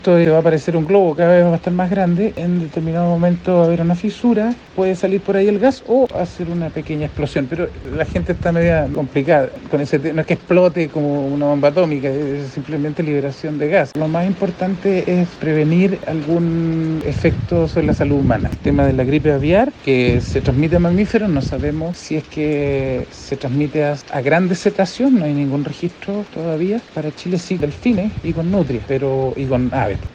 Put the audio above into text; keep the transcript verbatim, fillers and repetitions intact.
Esto va a aparecer un globo, cada vez va a estar más grande, en determinado momento va a haber una fisura, puede salir por ahí el gas o hacer una pequeña explosión, pero la gente está media complicada con ese tema, no es que explote como una bomba atómica, es simplemente liberación de gas. Lo más importante es prevenir algún efecto sobre la salud humana. El tema de la gripe aviar, que se transmite a mamíferos, no sabemos si es que se transmite a, a grandes cetáceos, no hay ningún registro todavía. Para Chile sí, delfines y con nutrias, pero y con aves.